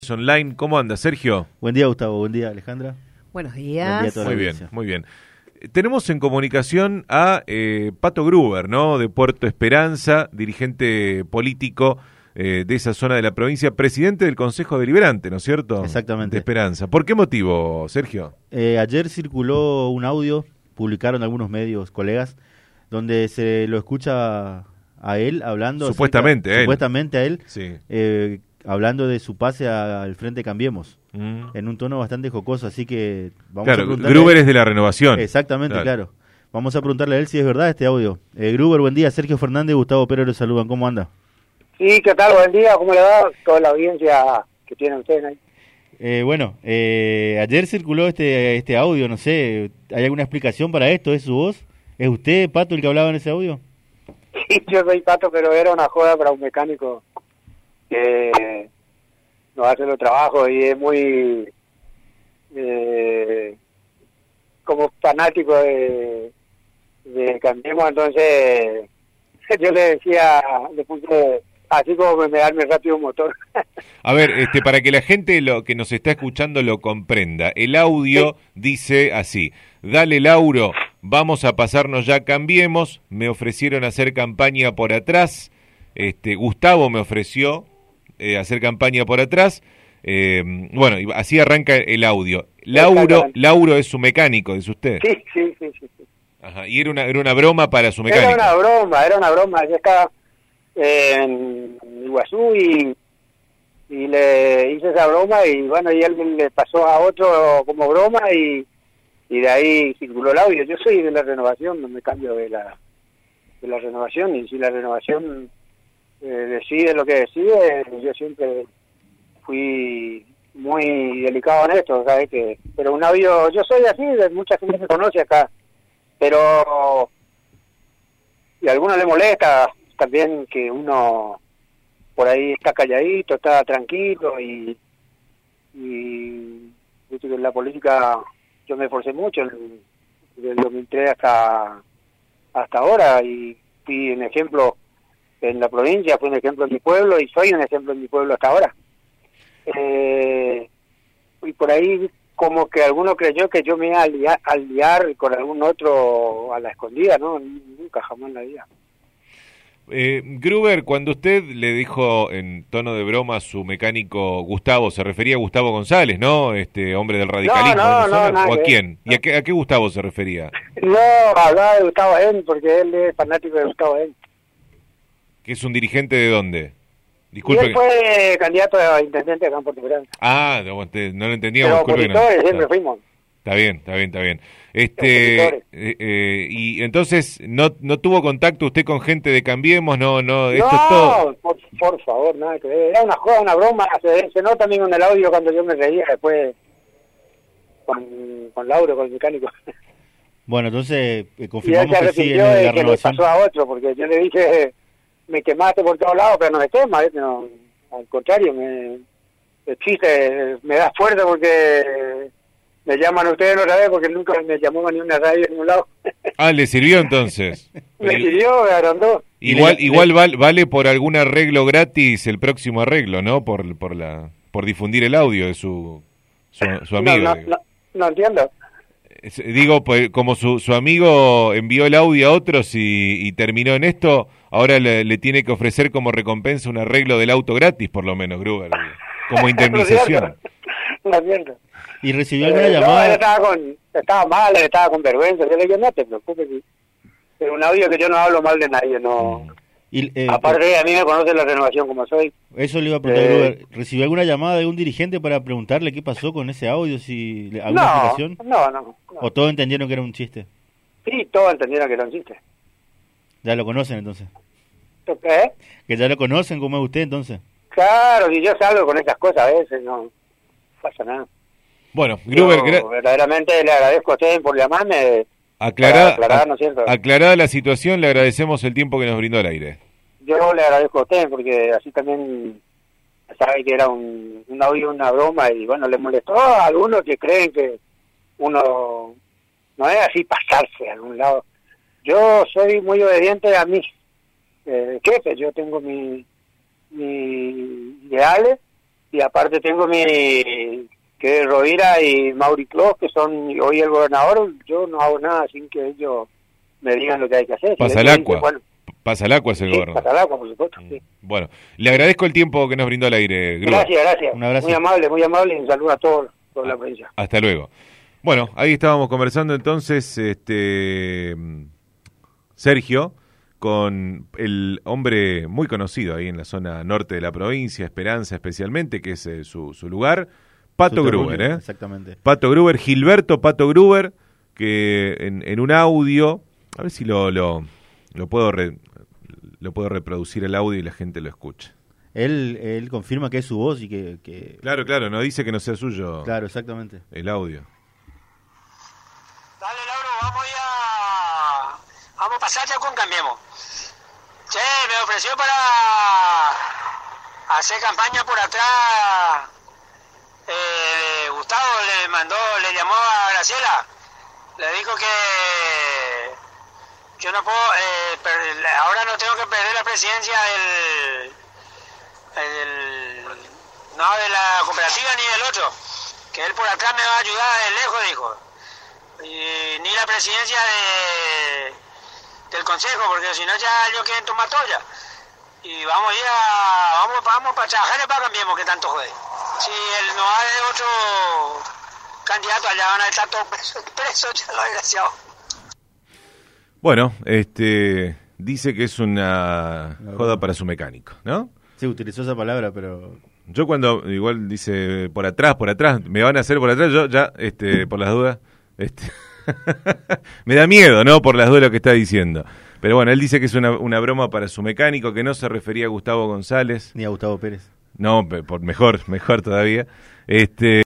Online. ¿Cómo anda, Sergio? Buen día, Gustavo. Buen día, Alejandra. Buenos Buen día a días. toda la Muy bien, audiencia. muy bien. Tenemos en comunicación a Pato Gruber, ¿no? De Puerto Esperanza, dirigente político de esa zona de la provincia, presidente del Consejo Deliberante, ¿no es cierto? Exactamente. De Esperanza. ¿Por qué motivo, Sergio? Ayer circuló un audio, publicaron algunos medios, colegas, donde se lo escucha a él hablando. Supuestamente a él. Sí. Hablando de su pase al Frente Cambiemos, en un tono bastante jocoso, así que vamos a Claro, preguntarle Gruber es de la Renovación. Exactamente, claro. Vamos a preguntarle a él si es verdad este audio. Gruber, buen día. Sergio Fernández y Gustavo Pérez los saludan. ¿Cómo anda? Sí, ¿qué tal? Buen día. ¿Cómo le va? Toda la audiencia que tienen ustedes ahí. Ayer circuló este audio, no sé, ¿hay alguna explicación para esto? ¿Es su voz? ¿Es usted, Pato, el que hablaba en ese audio? Sí, yo soy Pato, pero era una joda para un mecánico que nos hace los trabajos y es muy como fanático de Cambiemos, entonces yo le decía, le puse así como me darme rápido un motor. A ver, para que la gente que nos está escuchando lo comprenda, el audio dice así: dale, Lauro, vamos a pasarnos ya, Cambiemos, me ofrecieron hacer campaña por atrás, Gustavo me ofreció hacer campaña por atrás, bueno, y así arranca el audio. Lauro es su mecánico, dice usted. Sí. Ajá, y era una broma para su mecánico. Era una broma, yo estaba en Iguazú y le hice esa broma y bueno, y él le pasó a otro como broma y de ahí circuló el audio. Yo soy de la Renovación, no me cambio de la Renovación, y si la Renovación decide lo que decide, yo siempre fui muy delicado en esto, ¿sabes? Pero un audio, yo soy así, mucha gente me conoce acá, pero y a algunos le molesta también que uno por ahí está calladito, está tranquilo y viste que en la política yo me esforcé mucho del 2003 hasta ahora y fui un ejemplo en la provincia, fui un ejemplo en mi pueblo y soy un ejemplo en mi pueblo hasta ahora. Y por ahí como que alguno creyó que yo me iba a liar con algún otro a la escondida, ¿no? Nunca, jamás en la vida. Gruber, cuando usted le dijo en tono de broma a su mecánico Gustavo, se refería a Gustavo González, ¿no? Hombre del radicalismo. No, ¿O a quién? ¿Y a qué Gustavo se refería? No, hablaba de Gustavo Hen, porque él es fanático de Gustavo Hen. ¿Que es un dirigente de dónde? Disculpe. Y él fue candidato a intendente acá en Puerto Esperanza. Ah, no lo entendíamos. Pero opositores siempre fuimos. Está bien. Y entonces no tuvo contacto usted con gente de Cambiemos, no, esto es todo. Por favor, nada que ver. Era una joda, una broma. Se nota también en el audio cuando yo me reía después con Lauro, con el mecánico. Bueno, entonces Y él confirmamos se que sí en arrepintió la de que le renovación. pasó a otro, porque yo le dije, me quemaste por todos lados, pero no me quema, no, al contrario, el chiste me da fuerza porque me llaman ustedes otra vez, porque nunca me llamó ni una radio en ningún lado. Ah, ¿le sirvió entonces? Me sirvió, me agrandó. Igual vale por algún arreglo gratis el próximo arreglo, ¿no? Por difundir el audio de su amigo. No entiendo. Digo, pues, como su amigo envió el audio a otros y terminó en esto, ahora le tiene que ofrecer como recompensa un arreglo del auto gratis, por lo menos, Gruber, como indemnización. No entiendo. ¿Y recibió alguna llamada? No, estaba mal, estaba con vergüenza. Yo le dije, no te preocupes, es un audio que yo no hablo mal de nadie, no. Aparte, a mí me conoce la Renovación como soy. Eso le iba a preguntar, Gruber. ¿Recibió alguna llamada de un dirigente para preguntarle qué pasó con ese audio? ¿Alguna explicación? No. ¿O todos entendieron que era un chiste? Sí, todos entendieron que era un chiste. Ya lo conocen entonces. ¿Qué? Que ya lo conocen como es usted entonces. Claro, y yo salgo con estas cosas a veces, no pasa nada. Bueno, Gruber, verdaderamente le agradezco a ustedes por llamarme. Aclarar, ¿no es cierto? Aclarada la situación, le agradecemos el tiempo que nos brindó al aire. Yo le agradezco a ustedes porque así también sabe que era un audio, una broma, y bueno, le molestó a algunos que creen que uno no es así pasarse a algún lado. Yo soy muy obediente a mis jefes, yo tengo mis ideales y aparte tengo que Rovira y Mauri Clos, que son hoy el gobernador. Yo no hago nada sin que ellos me digan lo que hay que hacer. Pasa el agua. Pasa el agua es el gobernador. Pasa el agua, por supuesto. Sí. Bueno, le agradezco el tiempo que nos brindó al aire, Grúa. Gracias. Un abrazo. Muy amable y un saludo a toda la provincia. Hasta luego. Bueno, ahí estábamos conversando entonces, Sergio, con el hombre muy conocido ahí en la zona norte de la provincia, Esperanza especialmente, que es su lugar, Pato Gruber, ¿eh? Exactamente. Pato Gruber, Gilberto Pato Gruber, que en un audio, a ver si lo puedo reproducir el audio y la gente lo escucha. Él confirma que es su voz y que... Claro, no dice que no sea suyo. Claro, exactamente. El audio. Dale, Lauro, vamos a pasar ya con Cambiemos. Che, me ofreció para hacer campaña por atrás. Gustavo le llamó a Graciela. Le dijo que yo no puedo, ahora no tengo que perder la presidencia no de la cooperativa ni del otro. Que él por atrás me va a ayudar de lejos, dijo. Y ni la presidencia del consejo, porque si no ya ellos quieren tomar toalla. Y vamos para trabajar para Cambiemos, que tanto jode. Si él no hay otro candidato, allá van a estar todos presos ya los desgraciados. Bueno, dice que es una joda para su mecánico, ¿no? Sí, utilizó esa palabra, pero... Yo cuando igual dice por atrás, me van a hacer por atrás, yo ya, por las dudas, me da miedo, ¿no? Por las dudas lo que está diciendo. Pero bueno, él dice que es una broma para su mecánico, que no se refería a Gustavo González. Ni a Gustavo Pérez. No, mejor todavía.